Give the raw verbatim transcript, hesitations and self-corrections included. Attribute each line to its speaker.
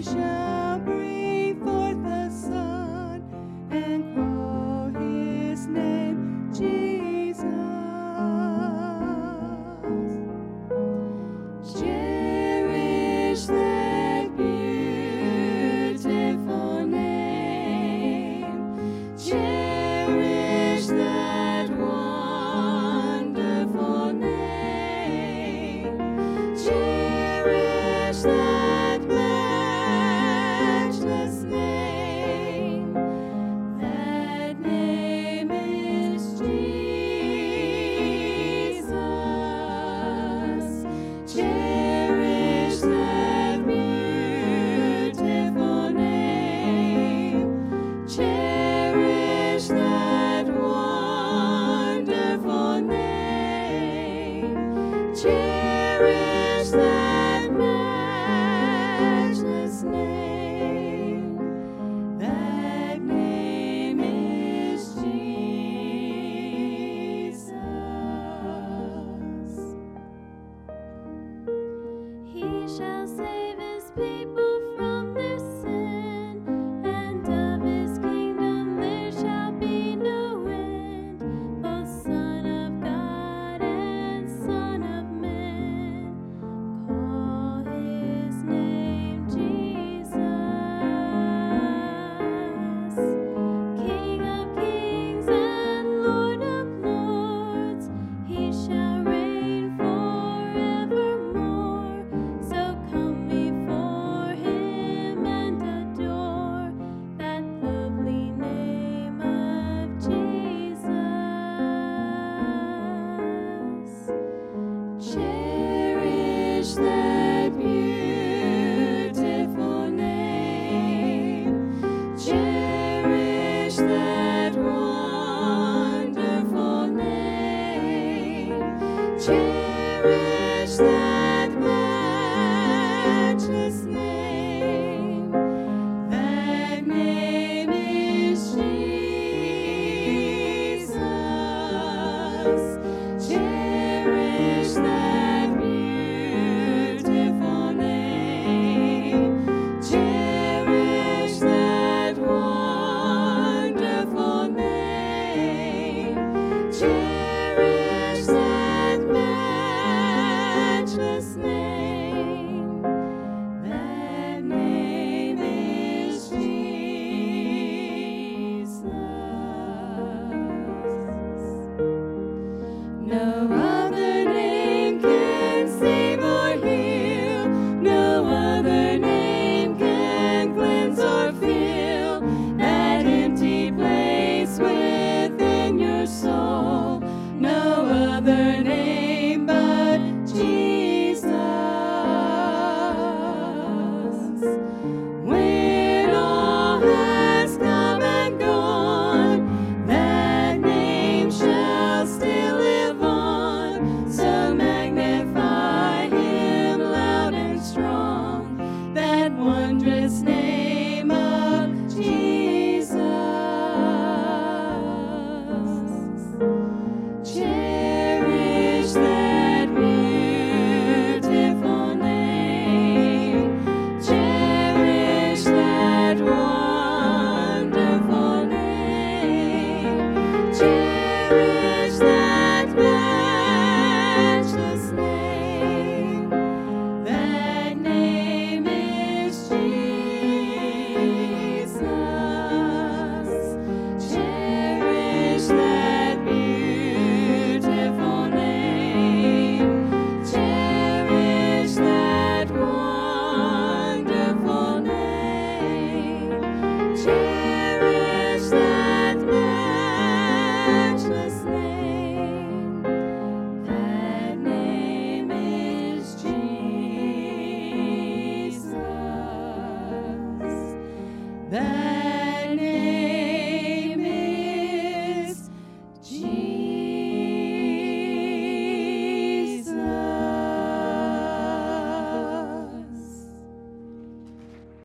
Speaker 1: shall bring forth a son, and call his name Jesus. Cherish that beautiful name. Cherish that wonderful name. Cherish that matchless name. That name is Jesus. Cherish that beautiful name. Cherish that wonderful name. Cherish that matchless name. That name is Jesus. He shall save his people from their sin, and of his kingdom there shall be no end. Both Son of God and Son of Man, call his name Jesus. King of kings and Lord of lords, he shall reign forevermore. So come before him and adore that lovely name of Jesus. Cherish that beautiful name. Cherish that wonderful name. Cherish that matchless name. That name is Jesus. Cherish that beautiful name. Cherish that wonderful name. Cherish that matchless name. That name is Jesus. No other name can save or heal. No other name can cleanse or fill that empty place within your soul. No other name but Jesus. When all has come and gone, that name shall still live on. So magnify him loud and strong, that wondrous name of Jesus. Cherish that beautiful name. Cherish that wonderful name. Cherish that matchless name. That name is Jesus. Cherish that beautiful name. Cherish that wonderful name. Cherish that matchless name. That name is Jesus. That